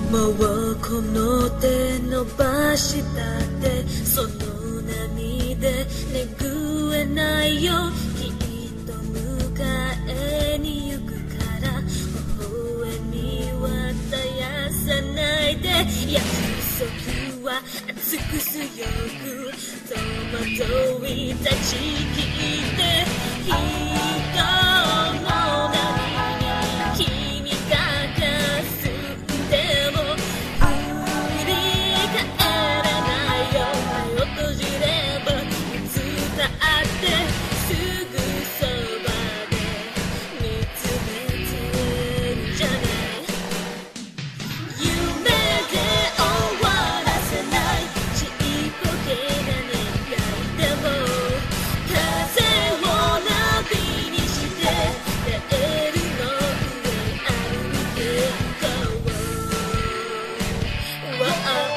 もうこの手伸ばしたってその波で拭えないよ。きっと迎えに行くから微笑みは絶やさないで。約束は熱く強く戸惑い断ち切って人の波に君が霞んでも振り返らないよ。目を閉じればいつだってすぐそばで見つめてるじゃない。夢で終わらせないちっぽけな願いでも風をナビにしてレールの上歩いていこう。押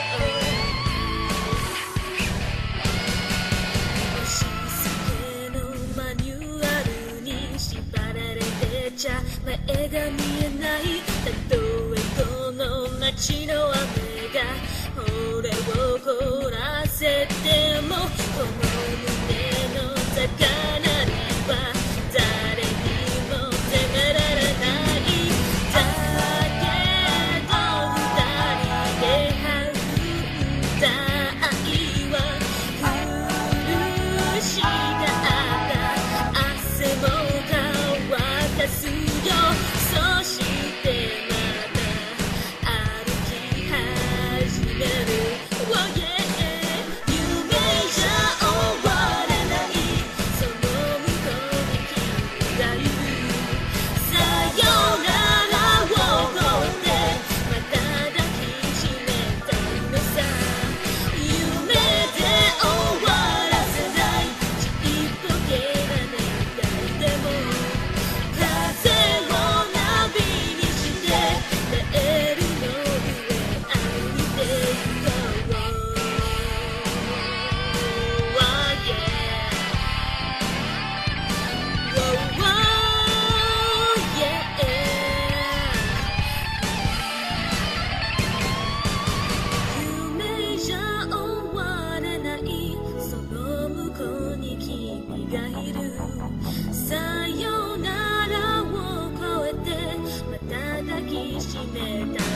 し付けのマニュアルに縛られてちゃ前が見えない。たとえこの街の雨が俺を凍らせてもこの胸の高鳴りは誰にも責められない。だけど二人で育んだ愛は苦しかった汗も乾かすよ。そしてまた歩き始める。Oh yeah 夢じゃ終わらないその向こうに君がいる。さよならを越えてまた抱きしめたいのさ。夢で終わらせないちっぽけな願いでも風をナビにしてレールの上歩いていこう。Oh yeah Oh yeah 夢じゃ終わらないその向こうに君がいる。さよならを越えてまた抱きしめた